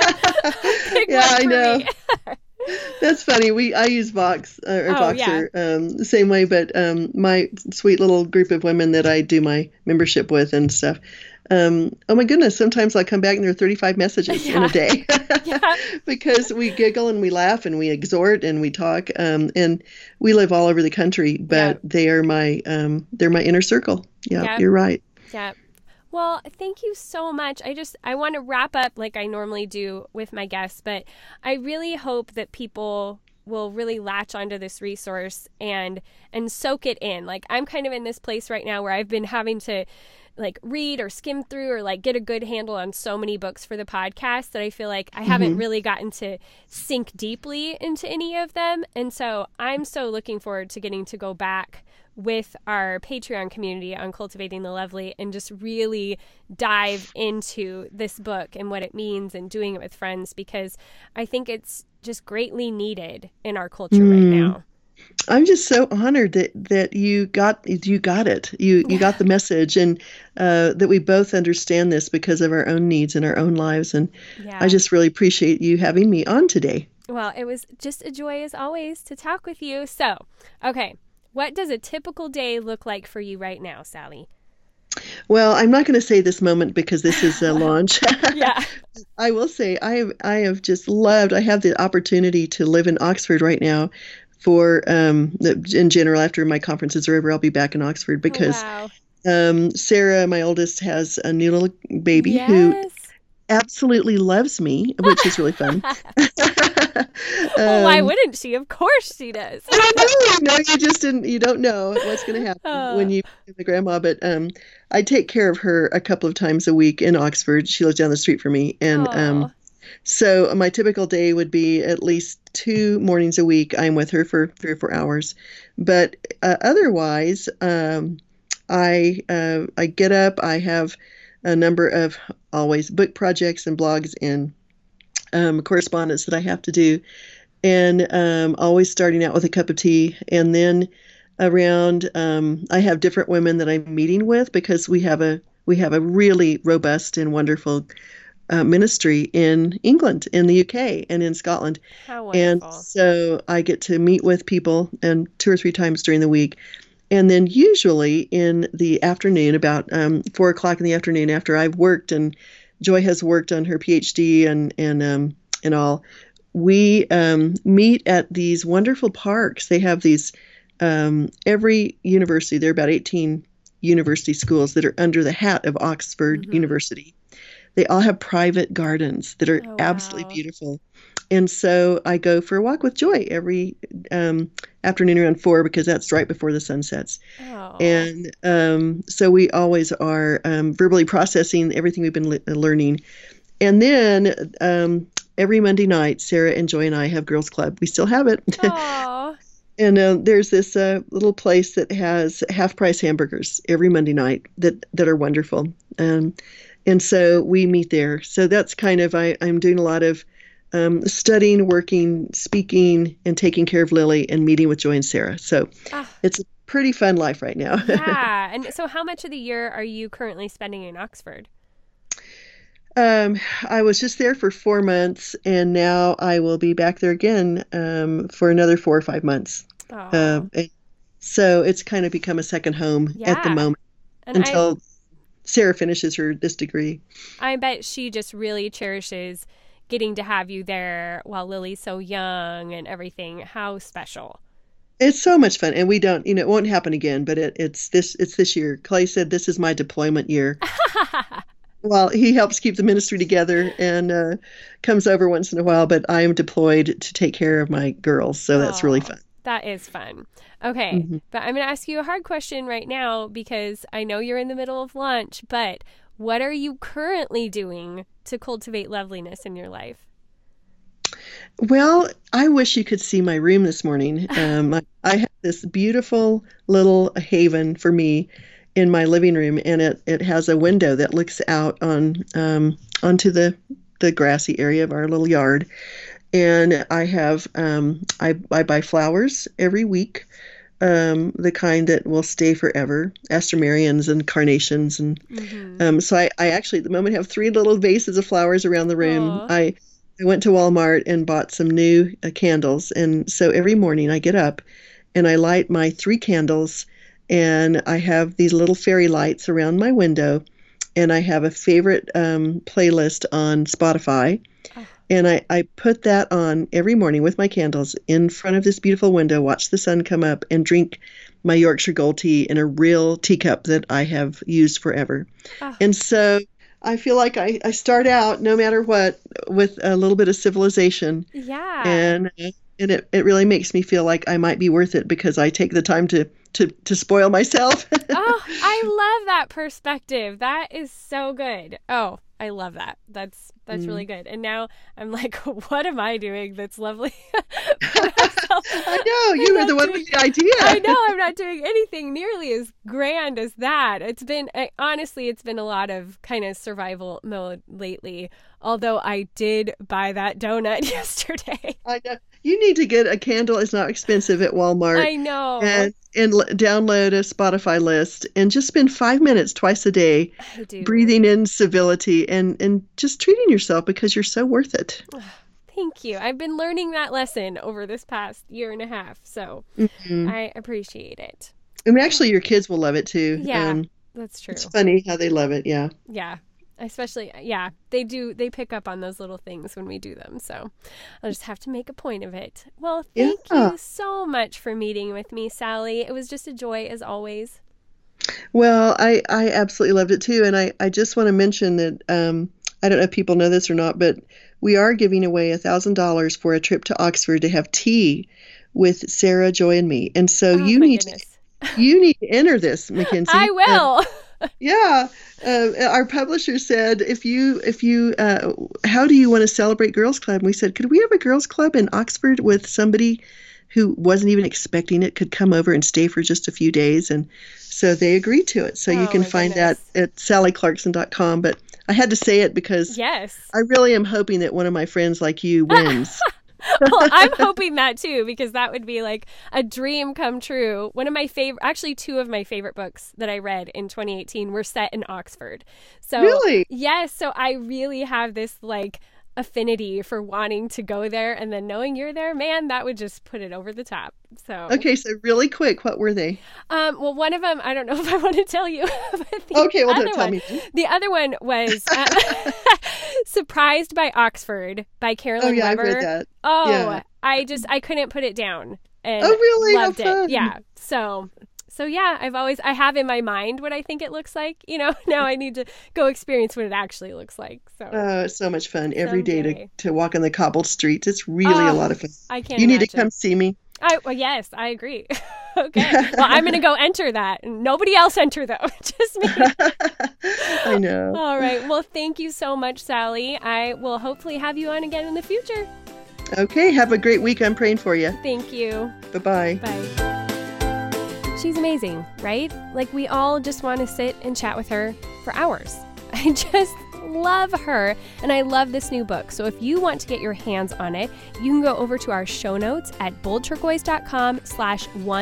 S2: Yeah,
S1: one
S2: I
S1: for
S2: know.
S1: me.
S2: That's funny. We I use Vox uh, or
S1: Oh, yeah.
S2: Voxer um, the same way, but um, my sweet little group of women that I do my membership with and stuff. Um, oh my goodness! Sometimes I come back and there are thirty-five messages in
S1: Yeah.
S2: a day
S1: Yeah.
S2: because we giggle and we laugh and we exhort and we talk. Um, and we live all over the country, but
S1: Yeah.
S2: they are my um, they're my inner circle. Yeah,
S1: Yeah.
S2: you're right.
S1: Yeah. Well, thank you so much. I just, I want to wrap up like I normally do with my guests, but I really hope that people will really latch onto this resource and, and soak it in. Like, I'm kind of in this place right now where I've been having to like read or skim through or like get a good handle on so many books for the podcast that I feel like I haven't
S2: Mhm.
S1: really gotten to sink deeply into any of them. And so I'm so looking forward to getting to go back with our Patreon community on Cultivating the Lovely and just really dive into this book and what it means and doing it with friends, because I think it's just greatly needed in our culture mm. right now.
S2: I'm just so honored that, that you got you got it. You you got the message, and uh, that we both understand this because of our own needs and our own lives. And yeah. I just really appreciate you having me on today.
S1: Well, it was just a joy as always to talk with you. So, okay, what does a typical day look like for you right now, Sally?
S2: Well, I'm not going to say this moment because this is a launch.
S1: Yeah.
S2: I will say I have I have just loved. I have the opportunity to live in Oxford right now. For um, in general, after my conferences are over, I'll be back in Oxford because oh, wow. um, Sarah, my oldest, has a new little baby
S1: yes.
S2: who absolutely loves me, which is really fun.
S1: um, well, why wouldn't she? Of course she does.
S2: I know, no, you just didn't. You don't know what's going to happen oh. when you become the grandma. But um, I take care of her a couple of times a week in Oxford. She lives down the street from me, and.
S1: Oh.
S2: Um, So my typical day would be at least two mornings a week. I'm with her for three or four hours. But uh, otherwise, um, I uh, I get up. I have a number of always book projects and blogs and um, correspondence that I have to do. And um, always starting out with a cup of tea. And then around, um, I have different women that I'm meeting with because we have a we have a really robust and wonderful Uh, ministry in England, in the U K, and in Scotland.
S1: How wonderful.
S2: And so I get to meet with people and two or three times during the week. And then usually in the afternoon, about um, four o'clock in the afternoon after I've worked and Joy has worked on her P H D and, and, um, and all, we um, meet at these wonderful parks. They have these, um, every university, there are about eighteen university schools that are under the hat of Oxford mm-hmm. University. They all have private gardens that are
S1: oh, wow.
S2: absolutely beautiful. And so I go for a walk with Joy every um, afternoon around four because that's right before the sun sets.
S1: Oh.
S2: And um, so we always are um, verbally processing everything we've been le- learning. And then um, every Monday night, Sarah and Joy and I have Girls Club. We still have it. And uh, there's this uh, little place that has half-price hamburgers every Monday night that, that are wonderful. Um And so we meet there. So that's kind of, I, I'm doing a lot of um, studying, working, speaking, and taking care of Lily and meeting with Joy and Sarah. So ah. it's a pretty fun life right now.
S1: Yeah. And so how much of the year are you currently spending in Oxford?
S2: Um, I was just there for four months, and now I will be back there again um, for another four or five months. Uh, so it's kind of become a second home yeah. at the moment and until... I... Sarah finishes her this degree.
S1: I bet she just really cherishes getting to have you there while Lily's so young and everything. How special.
S2: It's so much fun. And we don't, you know, it won't happen again, but it, it's this, it's this year. Clay said, this is my deployment year. Well, he helps keep the ministry together and uh, comes over once in a while, but I am deployed to take care of my girls. So that's
S1: oh,
S2: really fun.
S1: That is fun. Okay. Mm-hmm. But I'm going to ask you a hard question right now because I know you're in the middle of lunch, but what are you currently doing to cultivate loveliness in your life?
S2: Well, I wish you could see my room this morning. Um, I, I have this beautiful little haven for me in my living room, and it, it has a window that looks out on um, onto the, the grassy area of our little yard. And I have, um, I, I buy flowers every week, um, the kind that will stay forever, Astramarians and carnations. And mm-hmm. um, so I, I actually at the moment have three little vases of flowers around the room. I, I went to Walmart and bought some new uh, candles. And so every morning I get up and I light my three candles, and I have these little fairy lights around my window, and I have a favorite um, playlist on Spotify. Oh. And I, I put that on every morning with my candles in front of this beautiful window, watch the sun come up, and drink my Yorkshire Gold tea in a real teacup that I have used forever. Oh. And so I feel like I, I start out, no matter what, with a little bit of civilization.
S1: Yeah.
S2: And and it, it really makes me feel like I might be worth it because I take the time to, to, to spoil myself.
S1: Oh, I love that perspective. That is so good. Oh, I love that. That's that's mm. really good. And now I'm like, what am I doing that's lovely for
S2: I know, you were the one
S1: doing,
S2: with the idea.
S1: I know, I'm not doing anything nearly as grand as that. It's been, I, honestly, it's been a lot of kind of survival mode lately. Although I did buy that donut yesterday.
S2: I know. You need to get a candle. It's not expensive at Walmart.
S1: I know.
S2: And, and l- download a Spotify list and just spend five minutes twice a day
S1: I do.
S2: breathing in civility and, and just treating yourself because you're so worth it.
S1: Thank you. I've been learning that lesson over this past year and a half. So
S2: Mm-hmm.
S1: I appreciate it.
S2: I mean, actually, your kids will love it too.
S1: Yeah,
S2: Um,
S1: that's true.
S2: it's funny how they love it. Yeah.
S1: Yeah. Especially, yeah, they do. They pick up on those little things when we do them. So I'll just have to make a point of it. Well, thank
S2: Yeah.
S1: you so much for meeting with me, Sally. It was just a joy as always.
S2: Well, I, I absolutely loved it too. And I, I just want to mention that um, I don't know if people know this or not, but we are giving away a thousand dollars for a trip to Oxford to have tea with Sarah, Joy, and me. And so
S1: Oh,
S2: you
S1: my
S2: need
S1: goodness.
S2: to, you need to enter this, Mackenzie.
S1: I will.
S2: Uh, yeah. Uh, our publisher said, if you, if you, uh, how do you want to celebrate Girls Club? And we said, could we have a Girls Club in Oxford with somebody who wasn't even expecting it, could come over and stay for just a few days? And so they agreed to it. So you
S1: Oh,
S2: can
S1: my
S2: find
S1: goodness.
S2: that at sally clarkson dot com. But I had to say it because
S1: Yes.
S2: I really am hoping that one of my friends like you wins.
S1: Well, I'm hoping that too, because that would be like a dream come true. One of my favorite, actually two of my favorite books that I read in twenty eighteen were set in Oxford. So
S2: Really?
S1: yes. So I really have this like affinity for wanting to go there, and then knowing you're there, man, that would just put it over the top. So
S2: Okay, so really quick, what were they?
S1: Um, well, one of them, I don't know if I want to tell you. But the
S2: Okay, well,
S1: other
S2: don't tell
S1: one,
S2: me.
S1: The other one was uh, Surprised by Oxford by Carolyn
S2: Oh, yeah,
S1: Weber.
S2: I read that.
S1: Oh,
S2: Yeah.
S1: I just, I couldn't put it down. And
S2: Oh, really? How
S1: loved
S2: fun.
S1: it. Yeah. So, so yeah, I've always, I have in my mind what I think it looks like. You know, now I need to go experience what it actually looks like. So
S2: Oh, it's so much fun every day to,
S1: Someday.
S2: to walk on the cobbled streets. It's really
S1: Oh,
S2: a lot of fun.
S1: I can't
S2: You need to
S1: imagine.
S2: come see me.
S1: I, well, yes, I agree. Okay. Well, I'm going to go enter that. Nobody else enter, though. Just me.
S2: I know.
S1: All right. Well, thank you so much, Sally. I will hopefully have you on again in the future.
S2: Okay, have a great week. I'm praying for you.
S1: Thank you.
S2: Bye-bye.
S1: Bye. She's amazing, right? Like, we all just want to sit and chat with her for hours. I just love her, and I love this new book. So if you want to get your hands on it, you can go over to our show notes at boldturquoise.com slash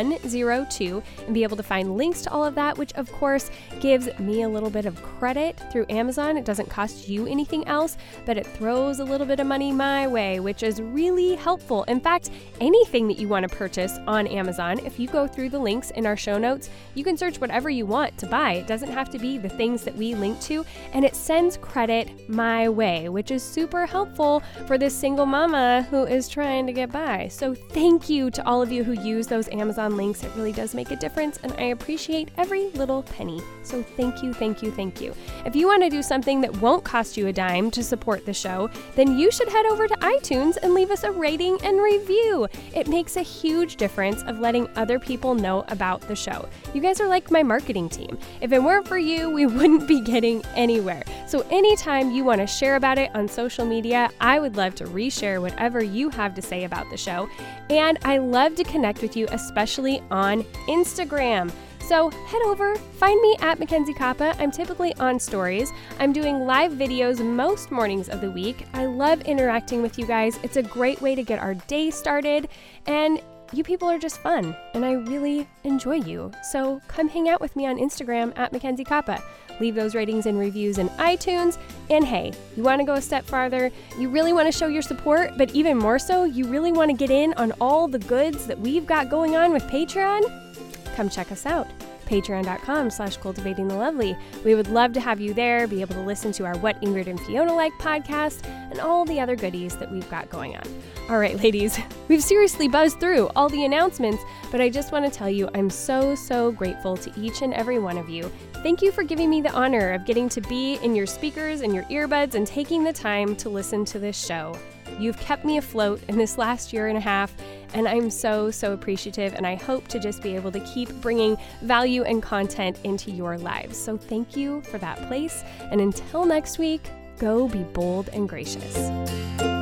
S1: 102 and be able to find links to all of that, which of course gives me a little bit of credit through Amazon. It doesn't cost you anything else, but it throws a little bit of money my way, which is really helpful. In fact, anything that you want to purchase on Amazon, if you go through the links in our show notes, you can search whatever you want to buy. It doesn't have to be the things that we link to, and it sends credit my way, which is super helpful for this single mama who is trying to get by. So thank you to all of you who use those Amazon links. It really does make a difference, and I appreciate every little penny. So thank you, thank you, thank you. If you want to do something that won't cost you a dime to support the show, then you should head over to iTunes and leave us a rating and review. It makes a huge difference of letting other people know about the show. You guys are like my marketing team. If it weren't for you, we wouldn't be getting anywhere. So anytime you want to share about it on social media, I would love to reshare whatever you have to say about the show. And I love to connect with you, especially on Instagram. So head over, find me at Mackenzie Kappa. I'm typically on stories. I'm doing live videos most mornings of the week. I love interacting with you guys. It's a great way to get our day started, and you people are just fun, and I really enjoy you. So come hang out with me on Instagram at Mackenzie Kappa. Leave those ratings and reviews in iTunes. And hey, you want to go a step farther? You really want to show your support, but even more so, you really want to get in on all the goods that we've got going on with Patreon? Come check us out. Patreon.com slash cultivating the lovely. We would love to have you there, be able to listen to our What Ingrid and Fiona Like podcast, and all the other goodies that we've got going on. All right, ladies, we've seriously buzzed through all the announcements, but I just want to tell you I'm so, so grateful to each and every one of you. Thank you for giving me the honor of getting to be in your speakers and your earbuds and taking the time to listen to this show. You've kept me afloat in this last year and a half, and I'm so, so appreciative, and I hope to just be able to keep bringing value and content into your lives. So thank you for that place, and until next week, go be bold and gracious.